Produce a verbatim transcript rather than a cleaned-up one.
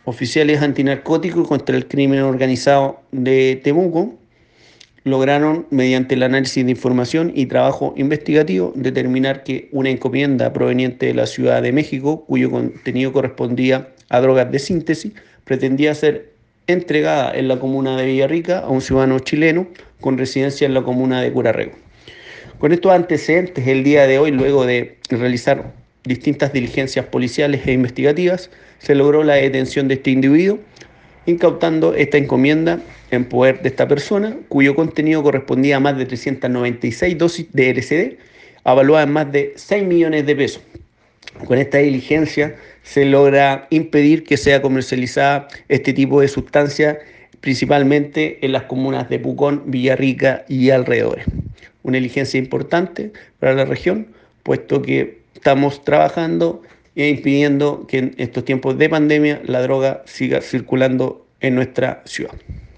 oficiales antinarcóticos contra el crimen organizado de Temuco lograron, mediante el análisis de información y trabajo investigativo, determinar que una encomienda proveniente de la Ciudad de México, cuyo contenido correspondía a drogas de síntesis, pretendía ser entregada en la comuna de Villarrica a un ciudadano chileno con residencia en la comuna de Curarrego. Con estos antecedentes, el día de hoy, luego de realizar distintas diligencias policiales e investigativas, se logró la detención de este individuo, incautando esta encomienda en poder de esta persona, cuyo contenido correspondía a más de trescientas noventa y seis dosis de L S D, avaluada en más de seis millones de pesos. Con esta diligencia se logra impedir que sea comercializada este tipo de sustancia, principalmente en las comunas de Pucón, Villarrica y alrededores. Una diligencia importante para la región, puesto que estamos trabajando e impidiendo que en estos tiempos de pandemia la droga siga circulando en nuestra ciudad.